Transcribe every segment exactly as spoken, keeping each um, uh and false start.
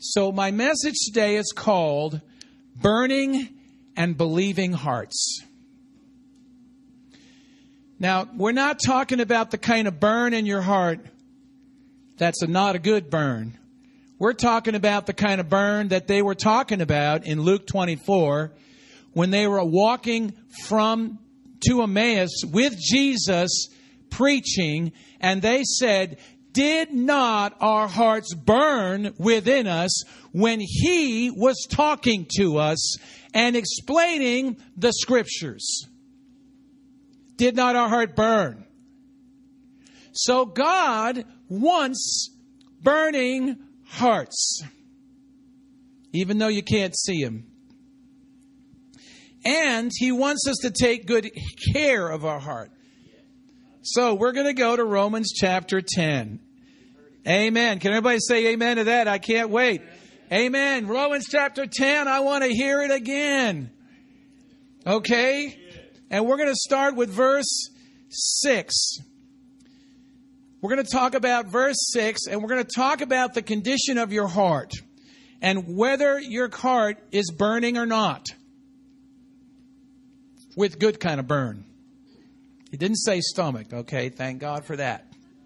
So my message today is called Burning and Believing Hearts. Now, we're not talking about the kind of burn in your heart that's a, not a good burn. We're talking about the kind of burn that they were talking about in Luke twenty-four when they were walking from to Emmaus with Jesus preaching, and they said, "Did not our hearts burn within us when he was talking to us and explaining the Scriptures?" Did not our heart burn? So God wants burning hearts, even though you can't see him. And he wants us to take good care of our heart. So we're going to go to Romans chapter ten. Amen. Can everybody say amen to that? I can't wait. Amen. Romans chapter ten. I want to hear it again. Okay. And we're going to start with verse six. We're going to talk about verse six, and we're going to talk about the condition of your heart and whether your heart is burning or not. With good kind of burn. He didn't say stomach, okay? Thank God for that.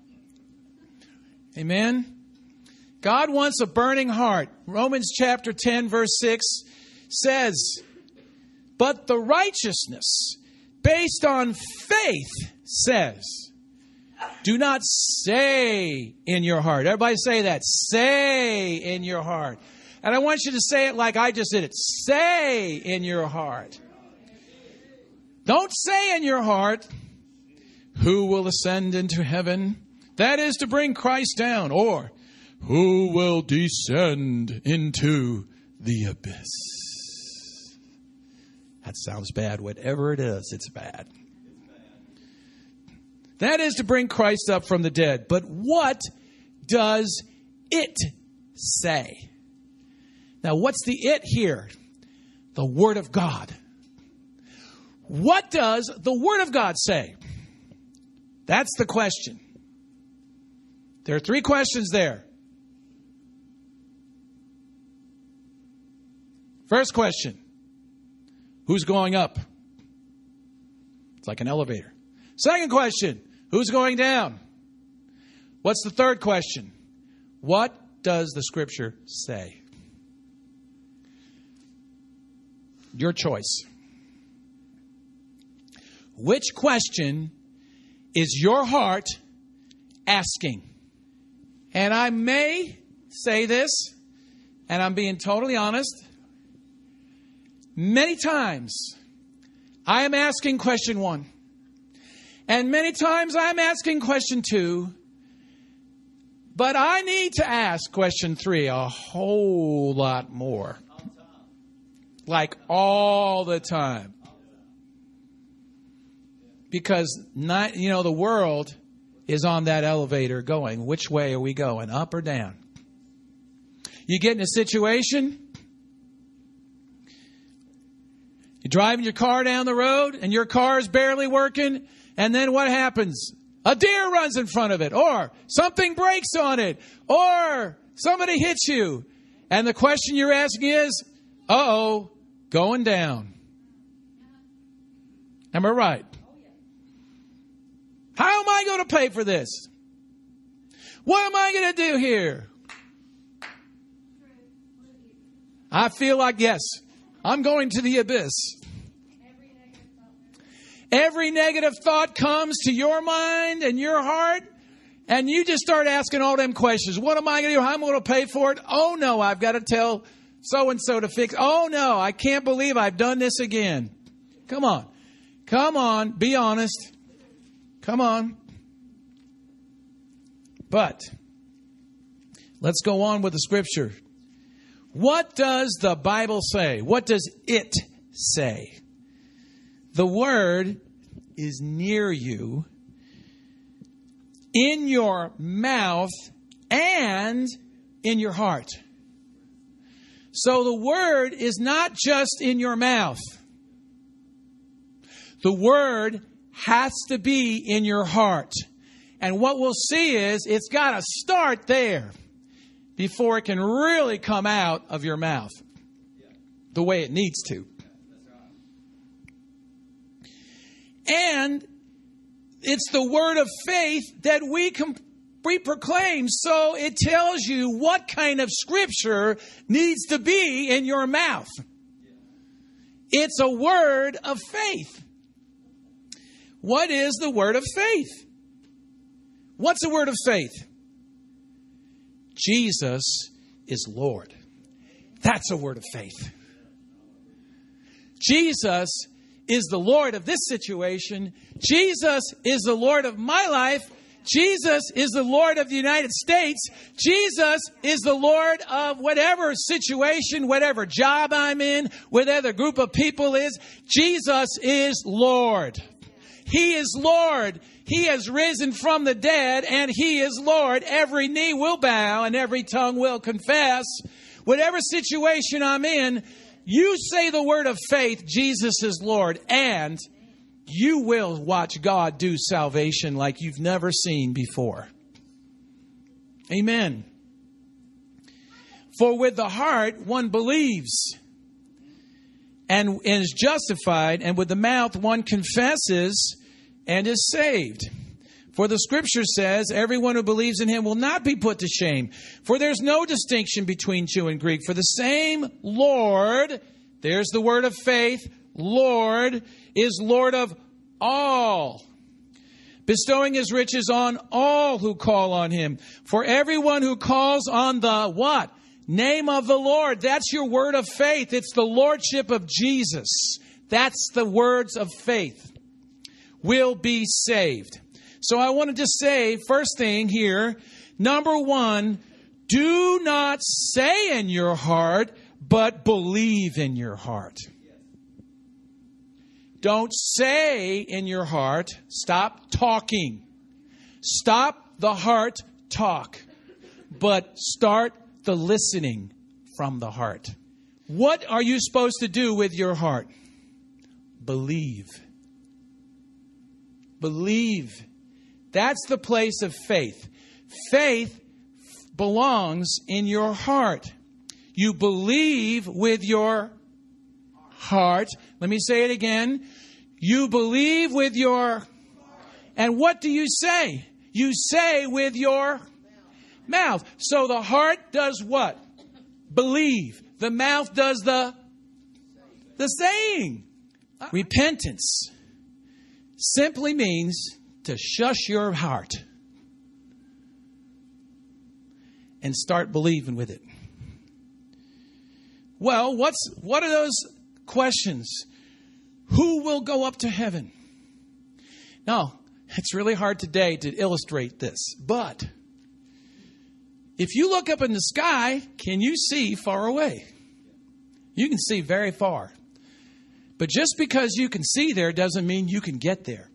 Amen? God wants a burning heart. Romans chapter ten, verse six says, "But the righteousness based on faith says," do not say in your heart. Everybody say that. Say in your heart. And I want you to say it like I just did it. Say in your heart. Don't say in your heart, "Who will ascend into heaven?" That is to bring Christ down. Or, "Who will descend into the abyss?" That sounds bad. Whatever it is, it's bad. That is to bring Christ up from the dead. But what does it say? Now, what's the it here? The Word of God. What does the Word of God say? That's the question. There are three questions there. First question. Who's going up? It's like an elevator. Second question. Who's going down? What's the third question? What does the Scripture say? Your choice. Which question is your heart asking? And I may say this, and I'm being totally honest. Many times, I am asking question one. And many times, I'm asking question two. But I need to ask question three a whole lot more. Like all the time. Because, not, you know, the world is on that elevator going. Which way are we going? Up or down? You get in a situation. You're driving your car down the road and your car is barely working. And then what happens? A deer runs in front of it. Or something breaks on it. Or somebody hits you. And the question you're asking is, uh-oh, going down. Am I right? How am I going to pay for this? What am I going to do here? I feel like, yes, I'm going to the abyss. Every negative thought comes to your mind and your heart, and you just start asking all them questions. What am I going to do? How am I going to pay for it? Oh, no, I've got to tell so-and-so to fix. Oh, no, I can't believe I've done this again. Come on. Come on. Be honest. Come on. But let's go on with the Scripture. What does the Bible say? What does it say? The Word is near you, in your mouth and in your heart. So the Word is not just in your mouth. The Word has to be in your heart. And what we'll see is it's got to start there. before it can really come out of your mouth the way it needs to. And it's the word of faith that we com- we proclaim. So it tells you what kind of scripture needs to be in your mouth. It's a word of faith. What is the word of faith? What's a word of faith? Jesus is Lord. That's a word of faith. Jesus is the Lord of this situation. Jesus is the Lord of my life. Jesus is the Lord of the United States. Jesus is the Lord of whatever situation, whatever job I'm in, whatever group of people is. Jesus is Lord. He is Lord. He has risen from the dead, and He is Lord. Every knee will bow and every tongue will confess. Whatever situation I'm in, you say the word of faith, Jesus is Lord, and you will watch God do salvation like you've never seen before. Amen. For with the heart one believes and is justified, and with the mouth one confesses and is saved. For the scripture says, everyone who believes in Him will not be put to shame. For there's no distinction between Jew and Greek. For the same Lord, there's the word of faith, Lord, is Lord of all, bestowing His riches on all who call on Him. For everyone who calls on the what? Name of the Lord. That's your word of faith. It's the lordship of Jesus. That's the words of faith. Will be saved. So I want to just say, first thing here, number one, do not say in your heart, but believe in your heart. Don't say in your heart, stop talking. Stop the heart talk, but start the listening from the heart. What are you supposed to do with your heart? Believe. Believe. That's the place of faith. Faith belongs in your heart. You believe with your heart. Let me say it again. You believe with your... And what do you say? You say with your mouth. So the heart does what? Believe. The mouth does the, the saying. Repentance simply means to shush your heart and start believing with it. Well, what's what are those questions? Who will go up to heaven? Now, it's really hard today to illustrate this, but if you look up in the sky, can you see far away? You can see very far. But just because you can see there doesn't mean you can get there.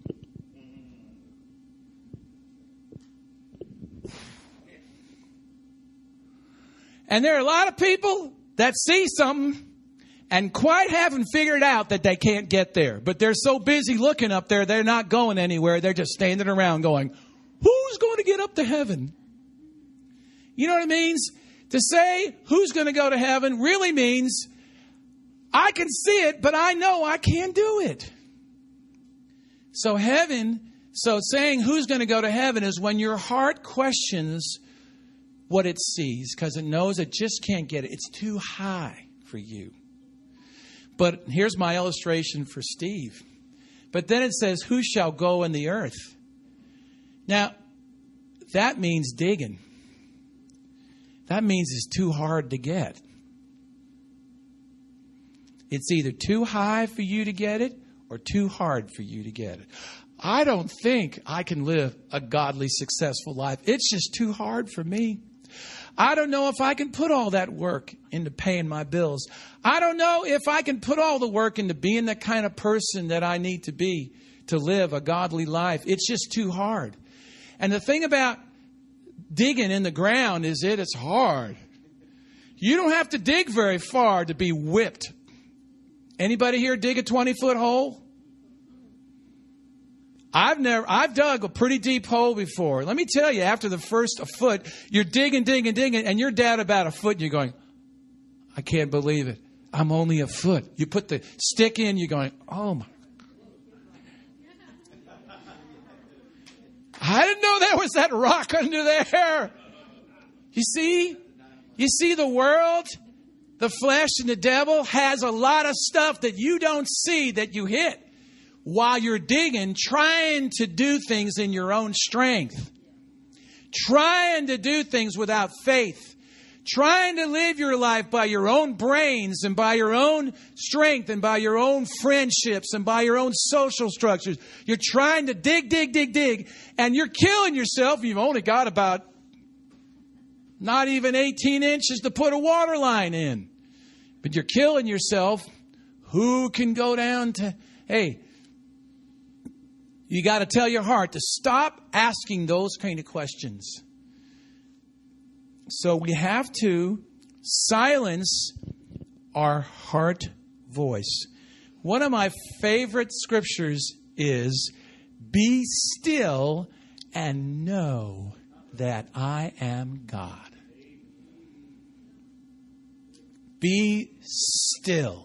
And there are a lot of people that see something and quite haven't figured out that they can't get there. But they're so busy looking up there, they're not going anywhere. They're just standing around going, who's going to get up to heaven? You know what it means? To say who's going to go to heaven really means I can see it, but I know I can't do it. So heaven, so saying who's going to go to heaven is when your heart questions what it sees because it knows it just can't get it. It's too high for you. But here's my illustration for Steve. But then it says, who shall go in the earth? Now, that means digging. That means it's too hard to get. It's either too high for you to get it or too hard for you to get it. I don't think I can live a godly, successful life. It's just too hard for me. I don't know if I can put all that work into paying my bills. I don't know if I can put all the work into being the kind of person that I need to be to live a godly life. It's just too hard. And the thing about digging in the ground is it is hard. You don't have to dig very far to be whipped. Anybody here dig a twenty-foot hole? I've never, I've dug a pretty deep hole before. Let me tell you, after the first a foot, you're digging, digging, digging, and you're down about a foot, and you're going, I can't believe it. I'm only a foot. You put the stick in, you're going, oh my. I didn't know there was that rock under there. You see? You see, the world, the flesh, and the devil has a lot of stuff that you don't see that you hit while you're digging, trying to do things in your own strength, trying to do things without faith, trying to live your life by your own brains and by your own strength and by your own friendships and by your own social structures. You're trying to dig, dig, dig, dig, and you're killing yourself. You've only got about not even eighteen inches to put a water line in. But you're killing yourself. Who can go down to, hey, you got to tell your heart to stop asking those kind of questions. So we have to silence our heart voice. One of my favorite scriptures is, be still and know that I am God. Be still.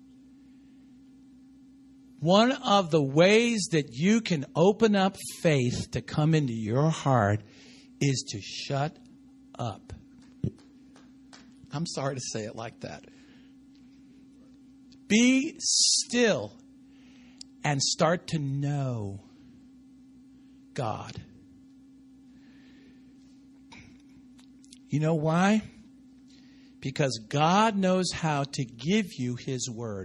One of the ways that you can open up faith to come into your heart is to shut up. I'm sorry to say it like that. Be still and start to know God. You know why? Because God knows how to give you His word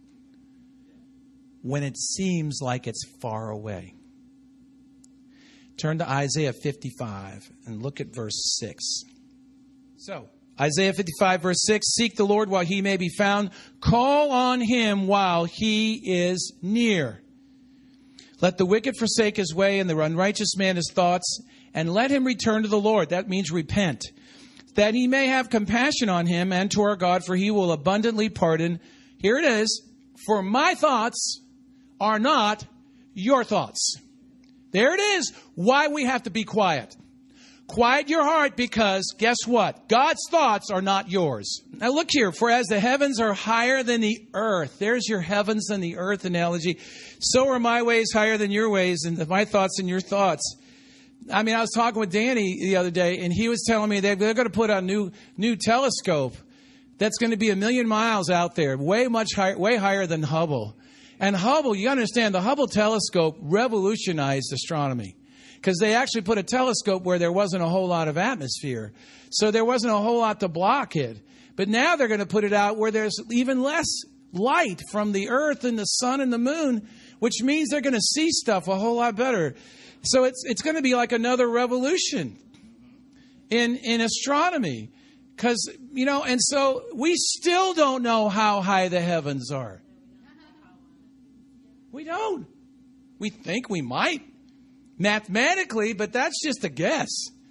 when it seems like it's far away. Turn to Isaiah fifty-five and look at verse six. So, Isaiah fifty-five, verse six, seek the Lord while He may be found. Call on Him while He is near. Let the wicked forsake his way and the unrighteous man his thoughts, and let him return to the Lord. That means repent. That He may have compassion on him and to our God, for He will abundantly pardon. Here it is. For my thoughts are not your thoughts. There it is. Why we have to be quiet. Quiet your heart, because guess what? God's thoughts are not yours. Now look here. For as the heavens are higher than the earth. There's your heavens and the earth analogy. So are my ways higher than your ways, and my thoughts than your thoughts. I mean, I was talking with Danny the other day, and he was telling me they're going to put a new new telescope that's going to be a million miles out there, way much higher, way higher than Hubble. And Hubble, you understand, the Hubble telescope revolutionized astronomy, because they actually put a telescope where there wasn't a whole lot of atmosphere, so there wasn't a whole lot to block it. But now they're going to put it out where there's even less light from the earth and the sun and the moon, which means they're going to see stuff a whole lot better. So it's it's going to be like another revolution in in astronomy, because, you know, and so we still don't know how high the heavens are. We don't. We think we might mathematically, but that's just a guess.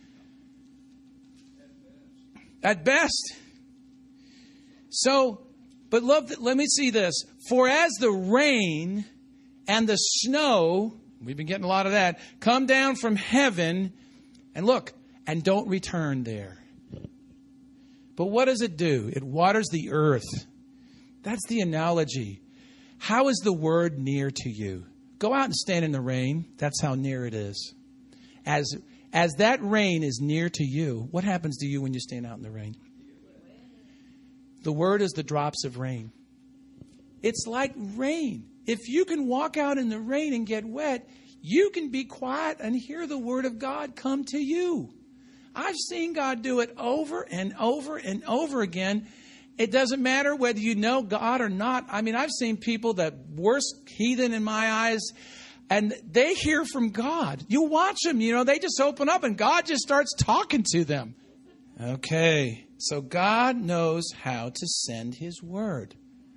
At best. So, but love, let me see this. For as the rain and the snow, we've been getting a lot of that, come down from heaven, and look, and don't return there. But what does it do? It waters the earth. That's the analogy. How is the word near to you? Go out and stand in the rain. That's how near it is. As, as that rain is near to you, what happens to you when you stand out in the rain? The word is the drops of rain. It's like rain. If you can walk out in the rain and get wet, you can be quiet and hear the word of God come to you. I've seen God do it over and over and over again. It doesn't matter whether you know God or not. I mean, I've seen people that worst heathen in my eyes, and they hear from God. You watch them, you know, they just open up and God just starts talking to them. Okay, so God knows how to send His word.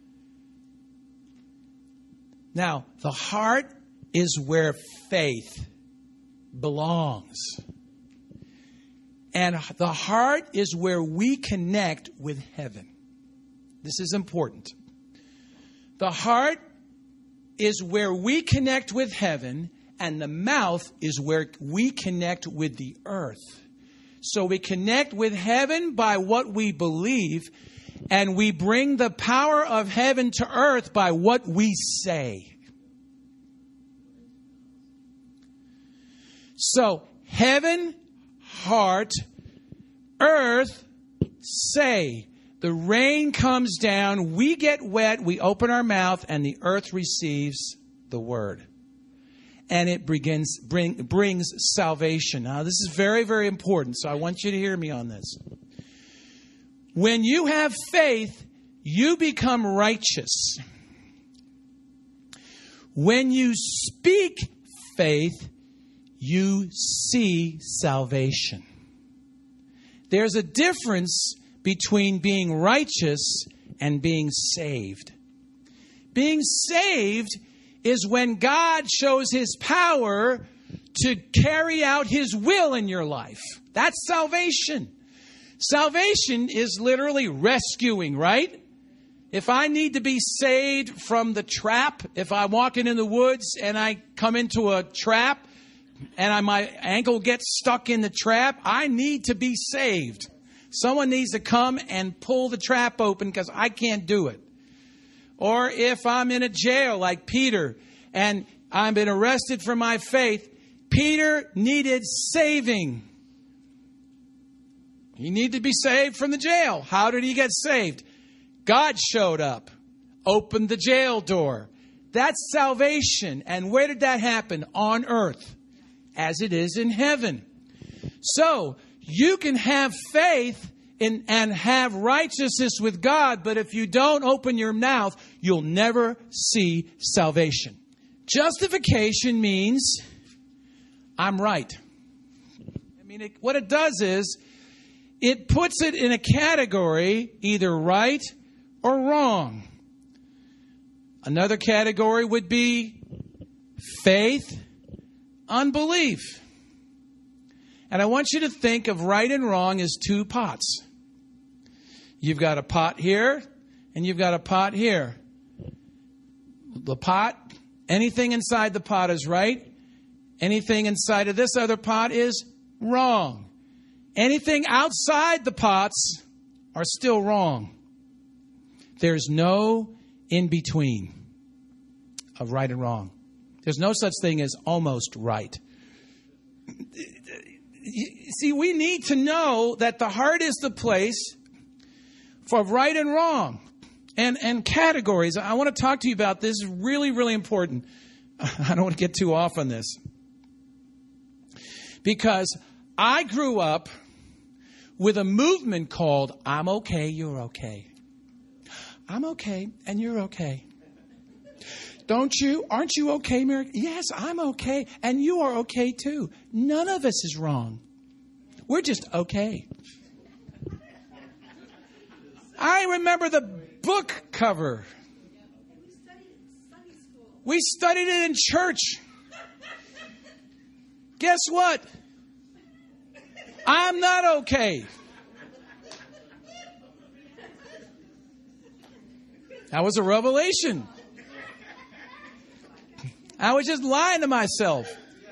Now, the heart is where faith belongs. And the heart is where we connect with heaven. This is important. The heart is where we connect with heaven, And the mouth is where we connect with the earth. So we connect with heaven by what we believe, and we bring the power of heaven to earth by what we say. So, heaven, heart, earth, say. The rain comes down, we get wet, we open our mouth, and the earth receives the word. And it begins, bring, brings salvation. Now, this is very, very important, so I want you to hear me on this. When you have faith, you become righteous. When you speak faith, you see salvation. There's a difference between being righteous and being saved. Being saved is when God shows His power to carry out His will in your life. That's salvation. Salvation is literally rescuing, right? If I need to be saved from the trap, if I'm walking in the woods and I come into a trap and I, my ankle gets stuck in the trap, I need to be saved. Someone needs to come and pull the trap open because I can't do it. Or if I'm in a jail like Peter and I've been arrested for my faith, Peter needed saving. He needed to be saved from the jail. How did he get saved? God showed up, opened the jail door. That's salvation. And where did that happen? On earth, as it is in heaven. So, you can have faith in, and have righteousness with God, but if you don't open your mouth, you'll never see salvation. Justification means I'm right. I mean, it, what it does is it puts it in a category, either right or wrong. Another category would be faith, unbelief. And I want you to think of right and wrong as two pots. You've got a pot here, and you've got a pot here. The pot, anything inside the pot is right. Anything inside of this other pot is wrong. Anything outside the pots are still wrong. There's no in between of right and wrong. There's no such thing as almost right. See, we need to know that the heart is the place for right and wrong and, and categories. I want to talk to you about this. It's really, really important. I don't want to get too off on this. Because I grew up with a movement called I'm okay, you're okay. I'm okay, and you're okay. Don't you? Aren't you okay, Mary? Yes, I'm okay, and you are okay too. None of us is wrong. We're just okay. I remember the book cover. We studied it in church. Guess what? I'm not okay. That was a revelation. I was just lying to myself.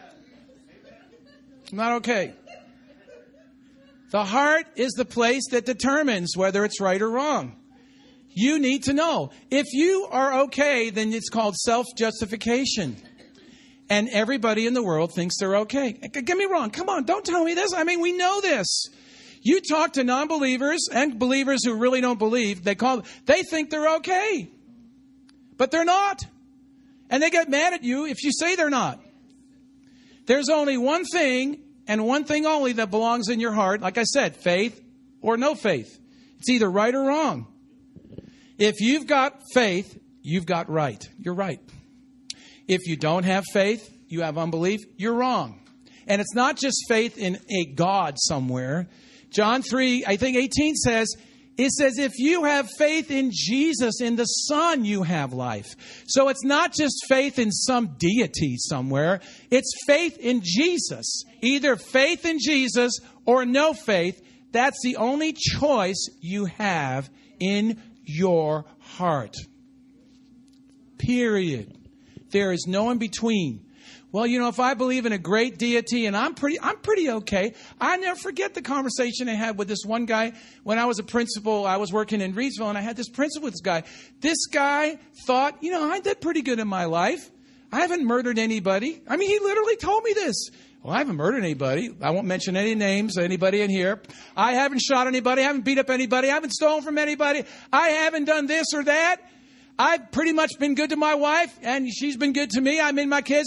I'm not okay. The heart is the place that determines whether it's right or wrong. You need to know. If you are okay, then it's called self-justification. And everybody in the world thinks they're okay. Get me wrong. Come on, don't tell me this. I mean, we know this. You talk to non-believers and believers who really don't believe. They call. They think they're okay. But they're not. And they get mad at you if you say they're not. There's only one thing and one thing only that belongs in your heart. Like I said, faith or no faith. It's either right or wrong. If you've got faith, you've got right. You're right. If you don't have faith, you have unbelief, you're wrong. And it's not just faith in a God somewhere. John three, I think eighteen says, it says, if you have faith in Jesus, in the Son, you have life. So it's not just faith in some deity somewhere. It's faith in Jesus. Either faith in Jesus or no faith. That's the only choice you have in your heart. Period. There is no in between. Well, you know, if I believe in a great deity and I'm pretty, I'm pretty okay. I never forget the conversation I had with this one guy when I was a principal. I was working in Reedsville and I had this principal with this guy. This guy thought, you know, I did pretty good in my life. I haven't murdered anybody. I mean, he literally told me this. Well, I haven't murdered anybody. I won't mention any names, anybody in here. I haven't shot anybody. I haven't beat up anybody. I haven't stolen from anybody. I haven't done this or that. I've pretty much been good to my wife, and she's been good to me. I'm in my kids.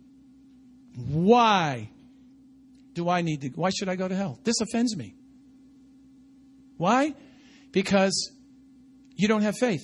Why do I need to? Why should I go to hell? This offends me. Why? Because you don't have faith.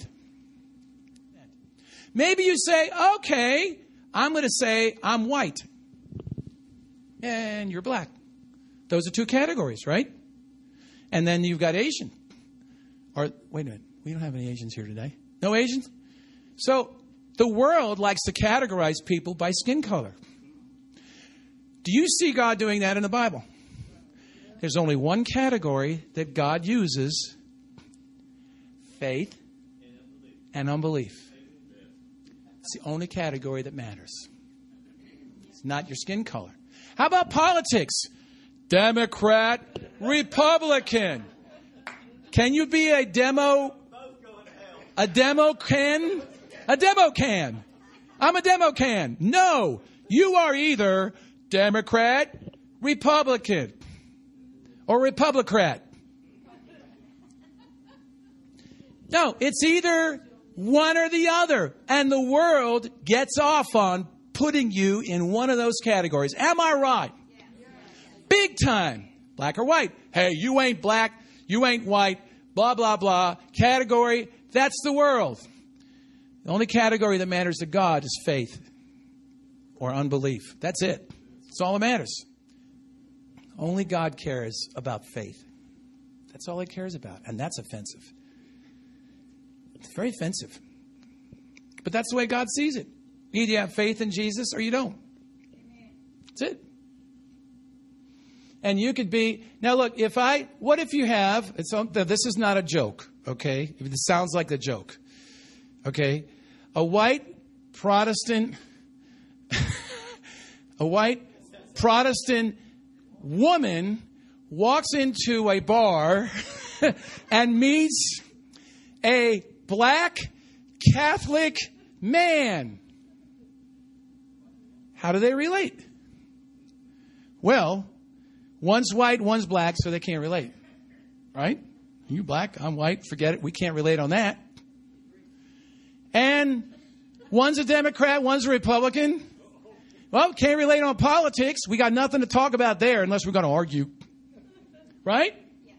Maybe you say, okay, I'm going to say I'm white. And you're black. Those are two categories, right? And then you've got Asian. Or, wait a minute. We don't have any Asians here today. No Asians? So, the world likes to categorize people by skin color. Do you see God doing that in the Bible? There's only one category that God uses. Faith and unbelief. It's the only category that matters. It's not your skin color. How about politics? Democrat, Republican. Can you be a demo? A demo can? A demo can. I'm a demo can. No. You are either Democrat, Republican, or Republicrat. No, it's either one or the other. And the world gets off on putting you in one of those categories. Am I right? Big time. Black or white. Hey, you ain't black. You ain't white. Blah, blah, blah. Category. That's the world. The only category that matters to God is faith or unbelief. That's it. That's all that matters. Only God cares about faith. That's all he cares about. And that's offensive. It's very offensive. But that's the way God sees it. Either you have faith in Jesus or you don't. That's it. And you could be, now look, if I, what if you have, it's, this is not a joke, okay? It sounds like a joke, okay? A white Protestant, a white Protestant woman walks into a bar and meets a black Catholic man. How do they relate? Well, one's white, one's black, so they can't relate. Right? You black, I'm white, forget it. We can't relate on that. And one's a Democrat, one's a Republican. Well, can't relate on politics. We got nothing to talk about there unless we're going to argue. Right?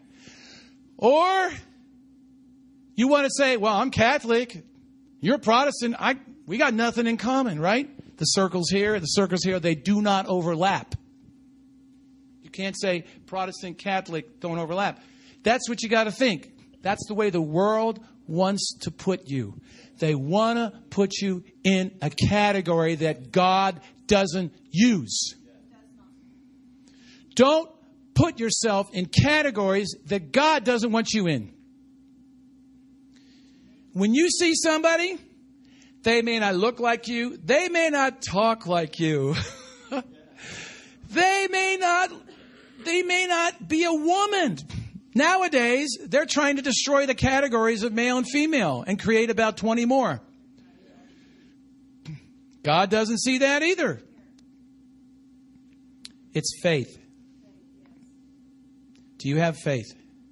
Or you want to say, well, I'm Catholic, you're Protestant. I we got nothing in common, right? The circles here, the circles here, they do not overlap. You can't say Protestant, Catholic don't overlap. That's what you got to think. That's the way the world wants to put you. They want to put you in a category that God doesn't use. Don't put yourself in categories that God doesn't want you in. When you see somebody, they may not look like you. They may not talk like you. They may not, they may not be a woman. Nowadays, they're trying to destroy the categories of male and female and create about twenty more. God doesn't see that either. It's faith. Do you have faith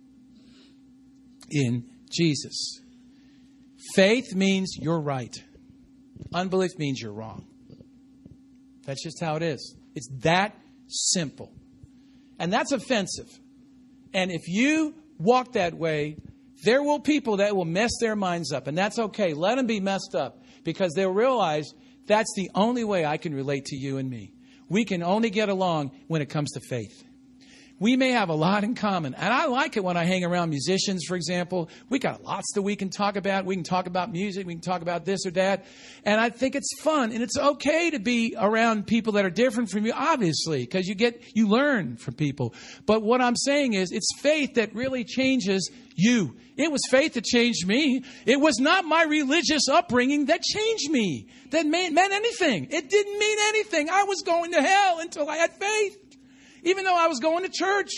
in Jesus? Faith means you're right. Unbelief means you're wrong. That's just how it is. It's that simple. And that's offensive. And if you walk that way, there will people that will mess their minds up. And that's okay. Let them be messed up because they'll realize that's the only way I can relate to you and me. We can only get along when it comes to faith. we may have a lot in common. And I like it when I hang around musicians, for example. We got lots that we can talk about. We can talk about music. We can talk about this or that. And I think it's fun. And it's okay to be around people that are different from you, obviously, because you get, you learn from people. But what I'm saying is it's faith that really changes you. It was faith that changed me. It was not my religious upbringing that changed me, that meant anything. It didn't mean anything. I was going to hell until I had faith. Even though I was going to church.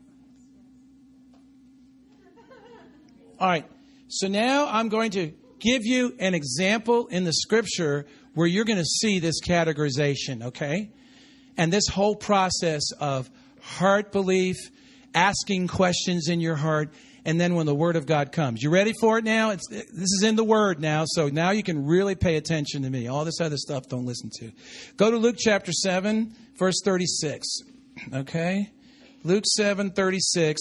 All right. So now I'm going to give you an example in the scripture where you're going to see this categorization, okay? And this whole process of heart belief, asking questions in your heart, and then when the Word of God comes. You ready for it now? It's, this is in the Word now, so now you can really pay attention to me. All this other stuff, don't listen to. Go to Luke chapter seven, verse thirty-six. Okay, Luke seven thirty-six.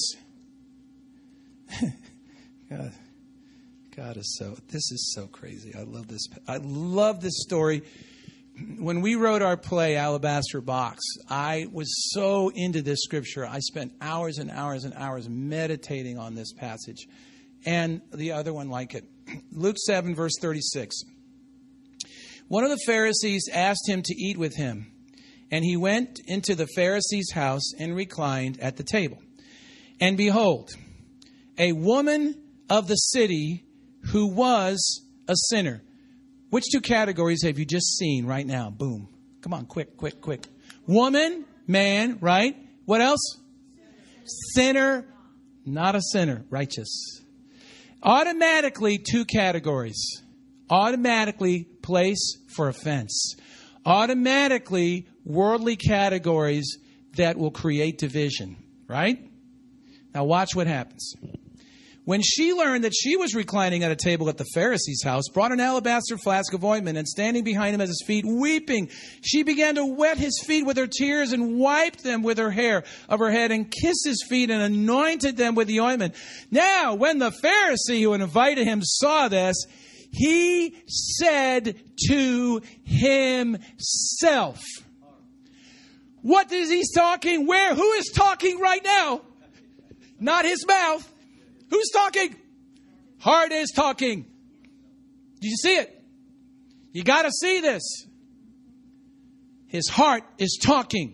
God, God is so. This is so crazy. I love this. I love this story. When we wrote our play, Alabaster Box, I was so into this scripture. I spent hours and hours and hours meditating on this passage, and the other one like it. Luke seven, verse thirty-six. One of the Pharisees asked him to eat with him. And he went into the Pharisee's house and reclined at the table. And behold, a woman of the city who was a sinner. Which two categories have you just seen right now? Boom. Come on, quick, quick, quick. Woman, man, right? What else? Sinner, not a sinner, righteous. Automatically, two categories. Automatically, place for offense. Automatically, worldly categories that will create division, right? Now watch what happens. When she learned that she was reclining at a table at the Pharisee's house, brought an alabaster flask of ointment, and standing behind him at his feet, weeping, she began to wet his feet with her tears and wiped them with her hair of her head and kissed his feet and anointed them with the ointment. Now, when the Pharisee who invited him saw this, he said to himself, what is he talking? Where? Who is talking right now? Not his mouth. Who's talking? Heart is talking. Did you see it? You got to see this. His heart is talking.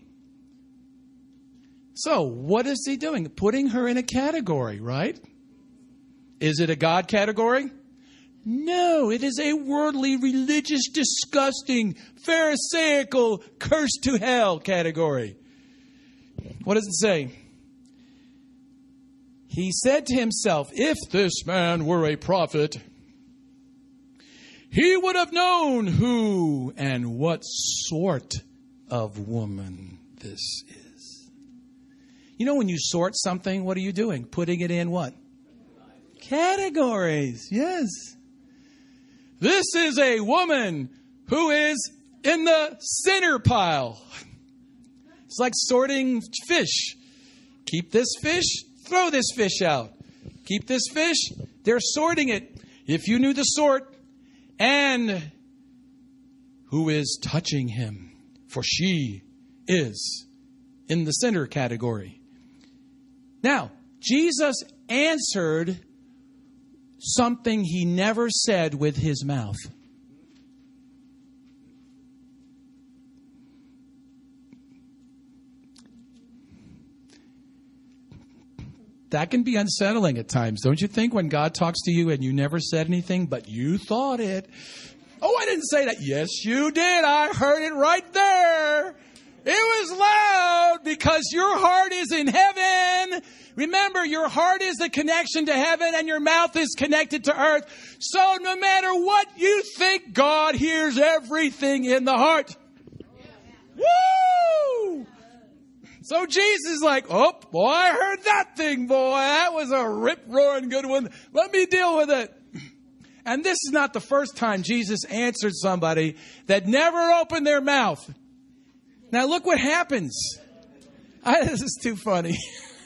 So what is he doing? Putting her in a category, right? Is it a God category? No, it is a worldly, religious, disgusting, pharisaical, cursed to hell category. What does it say? He said to himself, if this man were a prophet, he would have known who and what sort of woman this is. You know, when you sort something, what are you doing? Putting it in what? Categories, yes. This is a woman who is in the sinner pile. It's like sorting fish. Keep this fish, throw this fish out. Keep this fish, they're sorting it. If you knew the sort, and who is touching him, for she is in the sinner category. Now, Jesus answered something he never said with his mouth. That can be unsettling at times, don't you think, when God talks to you and you never said anything, but you thought it. Oh, I didn't say that. Yes, you did. I heard it right there. It was loud because your heart is in heaven. Remember, your heart is the connection to heaven and your mouth is connected to earth. So no matter what you think, God hears everything in the heart. Woo! So Jesus is like, oh, boy, I heard that thing, boy. That was a rip-roaring good one. Let me deal with it. And this is not the first time Jesus answered somebody that never opened their mouth. Now look what happens. I, this is too funny.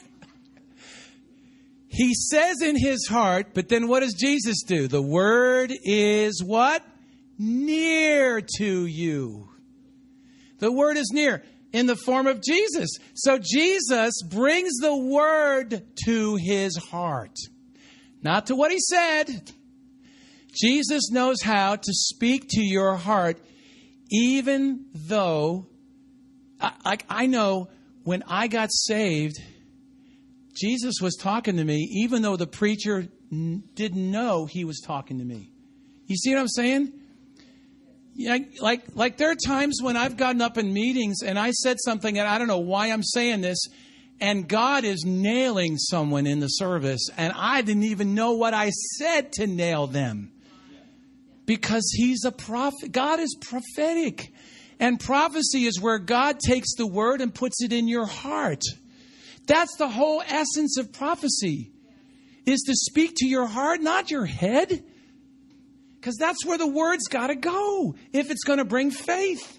He says in his heart, but then what does Jesus do? The word is what? Near to you. The word is near. in the form of Jesus. So Jesus brings the word to his heart. Not to what he said. Jesus knows how to speak to your heart, even though, I, I, I know when I got saved, Jesus was talking to me, even though the preacher n- didn't know he was talking to me. You see what I'm saying? Yeah, like, like there are times when I've gotten up in meetings and I said something, and I don't know why I'm saying this, and God is nailing someone in the service, and I didn't even know what I said to nail them. Because he's a prophet. God is prophetic. And prophecy is where God takes the word and puts it in your heart. That's the whole essence of prophecy. Is to speak to your heart, not your head. Because that's where the word's got to go if it's going to bring faith.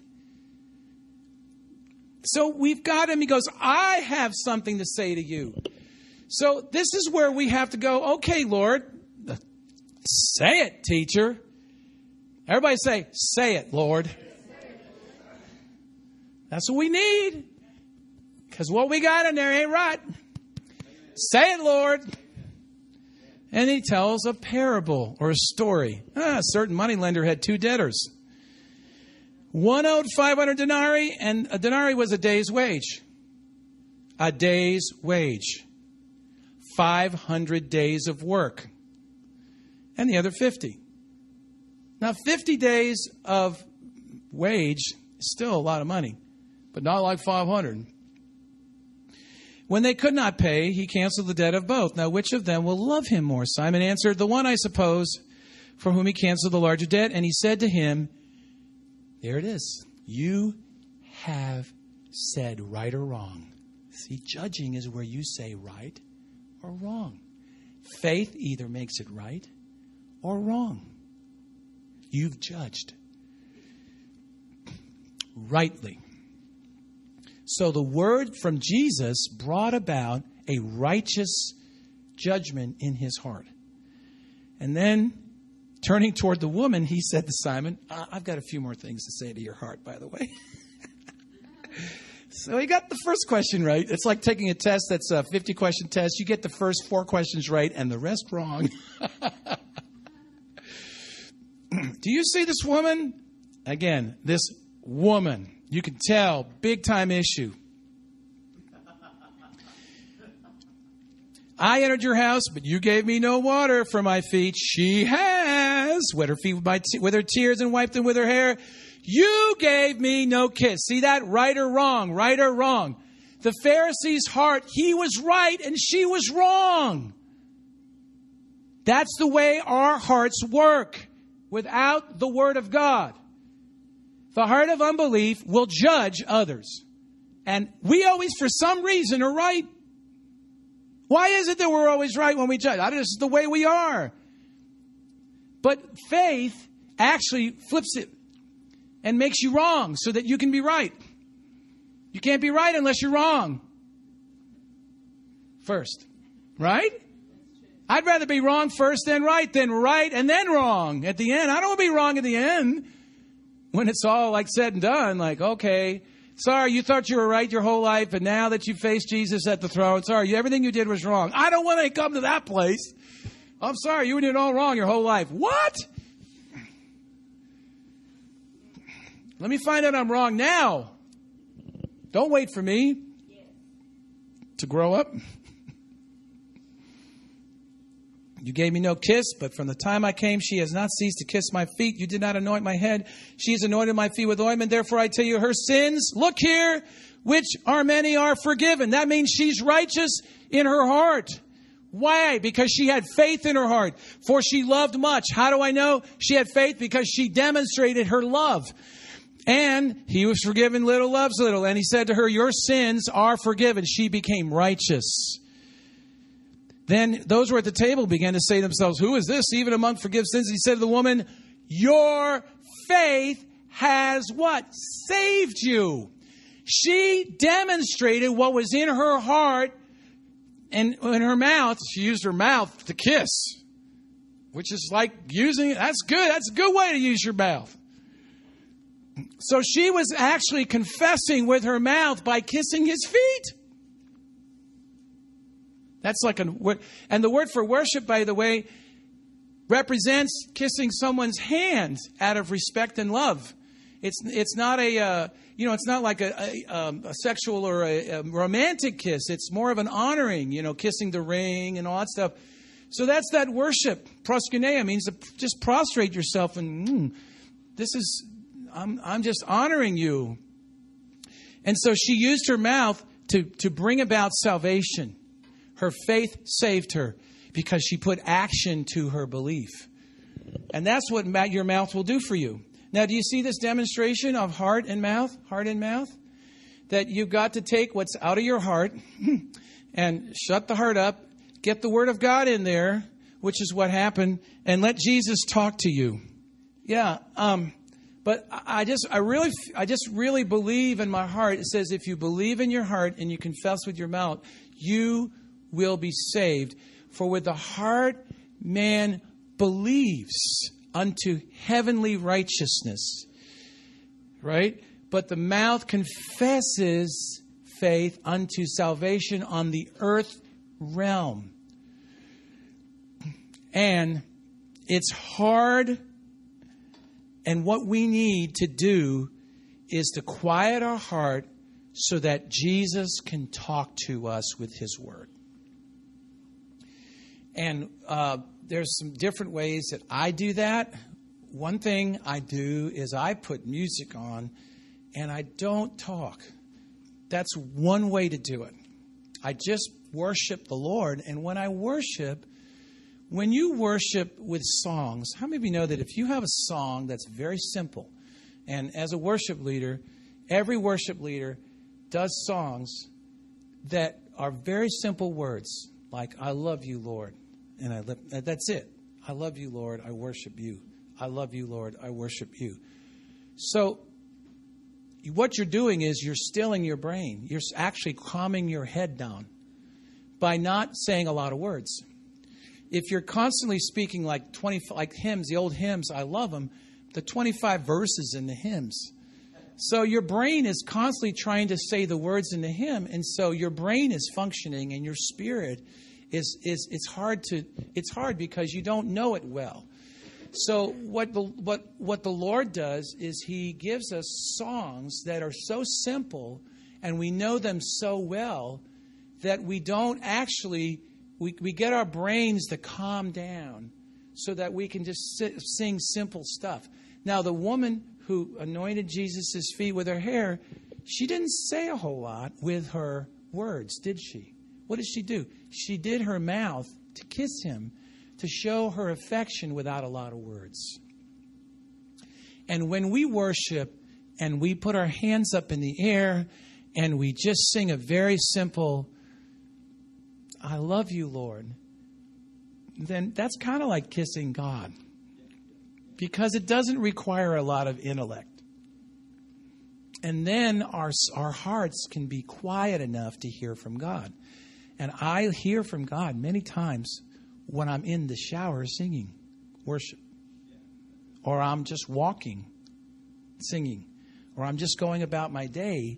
So we've got him. He goes, I have something to say to you. So this is where we have to go, okay, Lord, say it, teacher. Everybody say, say it, Lord. That's what we need. Because what we got in there ain't right. Say it, Lord. And he tells a parable or a story. Ah, a certain moneylender had two debtors. One owed five hundred denarii, and a denarii was a day's wage. A day's wage. five hundred days of work. And the other fifty. Now, fifty days of wage is still a lot of money, but not like five hundred. When they could not pay, he canceled the debt of both. Now, which of them will love him more? Simon answered, the one, I suppose, for whom he canceled the larger debt. And he said to him, there it is. You have said right or wrong. See, judging is where you say right or wrong. Faith either makes it right or wrong. You've judged rightly. So the word from Jesus brought about a righteous judgment in his heart. And then, turning toward the woman, he said to Simon, uh, I've got a few more things to say to your heart, by the way. So he got the first question right. It's like taking a test that's a fifty-question test. You get the first four questions right and the rest wrong. Do you see this woman? Again, this woman. You can tell, big time issue. I entered your house, but you gave me no water for my feet. She has wet her feet with, my te- with her tears and wiped them with her hair. You gave me no kiss. See that? Right or wrong? Right or wrong? The Pharisee's heart, he was right and she was wrong. That's the way our hearts work without the Word of God. The heart of unbelief will judge others. And we always, for some reason, are right. Why is it that we're always right when we judge? I don't know, this is the way we are. But faith actually flips it and makes you wrong so that you can be right. You can't be right unless you're wrong first. Right? I'd rather be wrong first than right than right and then wrong at the end. I don't want to be wrong at the end. When it's all like said and done, like, okay, sorry, you thought you were right your whole life, but now that you face Jesus at the throne, sorry, everything you did was wrong. I don't want to come to that place. I'm sorry, you did it all wrong your whole life. What? Let me find out I'm wrong now. Don't wait for me to grow up. You gave me no kiss, but from the time I came, she has not ceased to kiss my feet. You did not anoint my head. She has anointed my feet with ointment. Therefore, I tell you, her sins, look here, which are many, are forgiven. That means she's righteous in her heart. Why? Because she had faith in her heart. For she loved much. How do I know she had faith? Because she demonstrated her love. And he was forgiven little, loves little. And he said to her, your sins are forgiven. She became righteous. Then those who were at the table began to say to themselves, who is this even among forgive sins? He said to the woman, your faith has what? Saved you. She demonstrated what was in her heart and in her mouth. She used her mouth to kiss, which is like using, that's good. That's a good way to use your mouth. So she was actually confessing with her mouth by kissing his feet. That's like a word. And the word for worship, by the way, represents kissing someone's hand out of respect and love. It's it's not a uh, you know it's not like a, a, um, a sexual or a, a romantic kiss. It's more of an honoring, you know, kissing the ring and all that stuff. So that's that worship. Proskunea means to just prostrate yourself and mm, this is I'm I'm just honoring you. And so she used her mouth to to bring about salvation. Her faith saved her because she put action to her belief. And that's what your mouth will do for you. Now, do you see this demonstration of heart and mouth? Heart and mouth? That you've got to take what's out of your heart and shut the heart up, get the Word of God in there, which is what happened, and let Jesus talk to you. Yeah, um, but I just, I really, I just really believe in my heart. It says, if you believe in your heart and you confess with your mouth, you will be saved. For with the heart man believes unto heavenly righteousness, right? But the mouth confesses faith unto salvation on the earth realm. And it's hard, and what we need to do is to quiet our heart so that Jesus can talk to us with his word. And uh, there's some different ways that I do that. One thing I do is I put music on and I don't talk. That's one way to do it. I just worship the Lord. And when I worship, when you worship with songs, how many of you know that if you have a song that's very simple, and as a worship leader, every worship leader does songs that are very simple words, like, I love you, Lord. And I live, that's it. I love you, Lord. I worship you. I love you, Lord. I worship you. So what you're doing is you're stilling your brain. You're actually calming your head down by not saying a lot of words. If you're constantly speaking like twenty, like hymns, the old hymns, I love them, the twenty-five verses in the hymns. So your brain is constantly trying to say the words in the hymn, and so your brain is functioning, and your spirit is is it's hard to it's hard because you don't know it well. So what the what what the Lord does is he gives us songs that are so simple and we know them so well that we don't actually we we get our brains to calm down so that we can just sit, sing simple stuff. Now the woman who anointed Jesus' feet with her hair, she didn't say a whole lot with her words, did she? What did she do? She did her mouth to kiss him, to show her affection without a lot of words. And when we worship and we put our hands up in the air and we just sing a very simple, I love you, Lord, then that's kind of like kissing God because it doesn't require a lot of intellect. And then our, our hearts can be quiet enough to hear from God. And I hear from God many times when I'm in the shower singing worship. Or I'm just walking, singing. Or I'm just going about my day.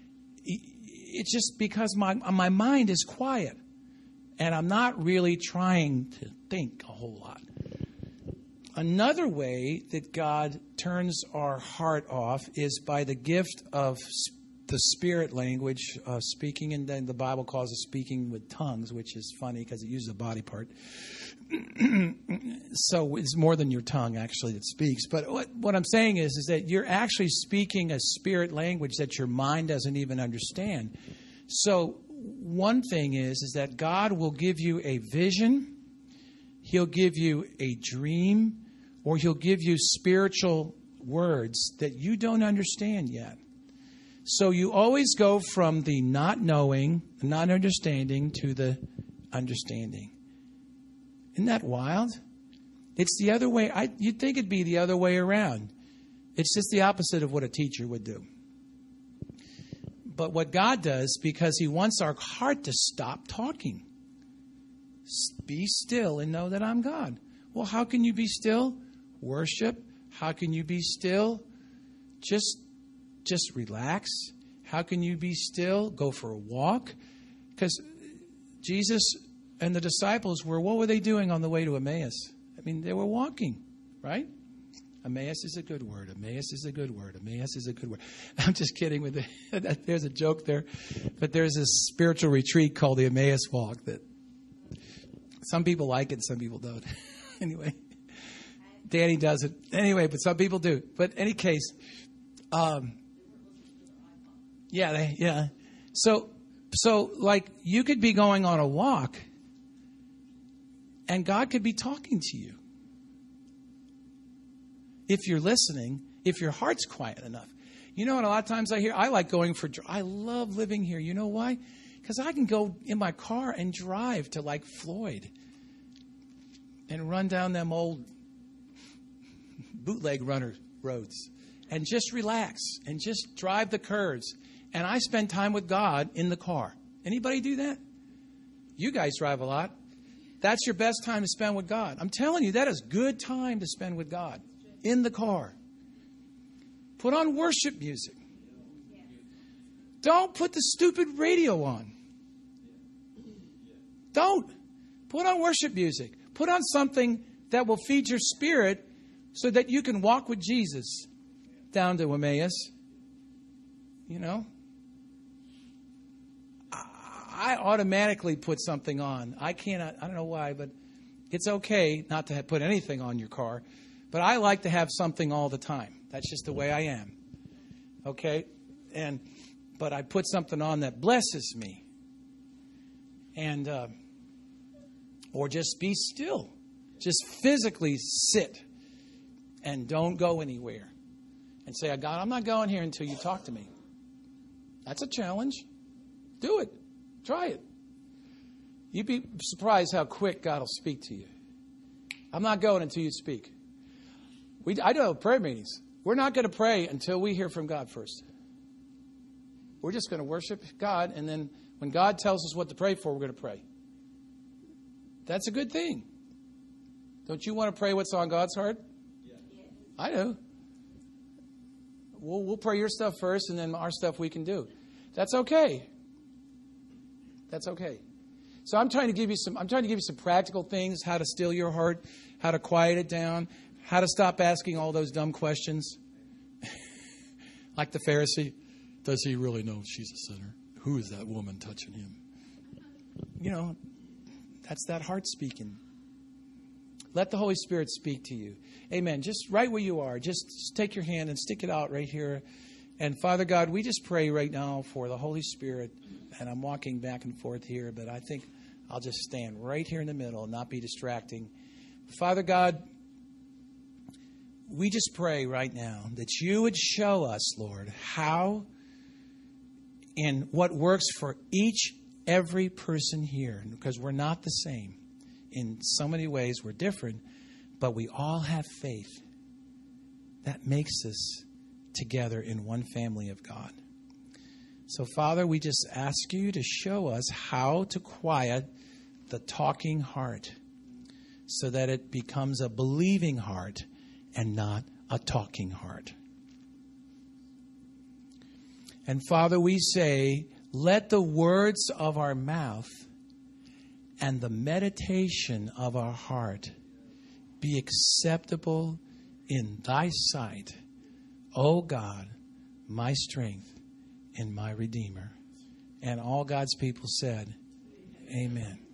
It's just because my my mind is quiet. And I'm not really trying to think a whole lot. Another way that God turns our heart off is by the gift of the spirit language, uh, speaking, and then the Bible calls it speaking with tongues, which is funny because it uses a body part. So it's more than your tongue actually that speaks. But what, what I'm saying is, is that you're actually speaking a spirit language that your mind doesn't even understand. So one thing is, is that God will give you a vision, he'll give you a dream, or he'll give you spiritual words that you don't understand yet. So you always go from the not knowing, not understanding, to the understanding. Isn't that wild? It's the other way. I, you'd think it'd be the other way around. It's just the opposite of what a teacher would do. But what God does, because he wants our heart to stop talking. Be still and know that I'm God. Well, how can you be still? Worship. How can you be still? Just just relax? How can you be still? Go for a walk? Because Jesus and the disciples were, what were they doing on the way to Emmaus? I mean, they were walking, right? Emmaus is a good word. Emmaus is a good word. Emmaus is a good word. I'm just kidding with it. There's a joke there. But there's this spiritual retreat called the Emmaus Walk that some people like it, some people don't. Anyway, Danny does it. Anyway, but some people do. But in any case, um, yeah, they, yeah. So, so like you could be going on a walk and God could be talking to you. If you're listening, if your heart's quiet enough. You know what, a lot of times I hear, I like going for, I love living here. You know why? Because I can go in my car and drive to like Floyd and run down them old bootleg runner roads and just relax and just drive the curves. And I spend time with God in the car. Anybody do that? You guys drive a lot. That's your best time to spend with God. I'm telling you, that is good time to spend with God. In the car. Put on worship music. Don't put the stupid radio on. Don't. Put on worship music. Put on something that will feed your spirit so that you can walk with Jesus down to Emmaus. You know? I automatically put something on. I cannot, I don't know why, but it's okay not to put anything on your car. But I like to have something all the time. That's just the way I am. Okay? And but I put something on that blesses me. And uh, or just be still. Just physically sit and don't go anywhere. And say, God, I'm not going here until you talk to me. That's a challenge. Do it. Try it. You'd be surprised how quick God will speak to you. I'm not going until you speak. We, I do have prayer meetings. We're not going to pray until we hear from God first. We're just going to worship God, and then when God tells us what to pray for, we're going to pray. That's a good thing. Don't you want to pray what's on God's heart? Yeah. I do. We'll, we'll pray your stuff first, and then our stuff we can do. That's okay. That's okay. So I'm trying to give you some. I'm trying to give you some practical things: how to still your heart, how to quiet it down. How to stop asking all those dumb questions. Like the Pharisee. Does he really know she's a sinner? Who is that woman touching him? You know, that's that heart speaking. Let the Holy Spirit speak to you. Amen. Just right where you are. Just, just take your hand and stick it out right here. And Father God, we just pray right now for the Holy Spirit. And I'm walking back and forth here, but I think I'll just stand right here in the middle and not be distracting. Father God, we just pray right now that you would show us, Lord, how and what works for each, every person here, because we're not the same. In so many ways, we're different, but we all have faith that makes us together in one family of God. So, Father, we just ask you to show us how to quiet the talking heart so that it becomes a believing heart and not a talking heart. And Father, we say, let the words of our mouth and the meditation of our heart be acceptable in thy sight, O God, my strength and my Redeemer. And all God's people said, amen.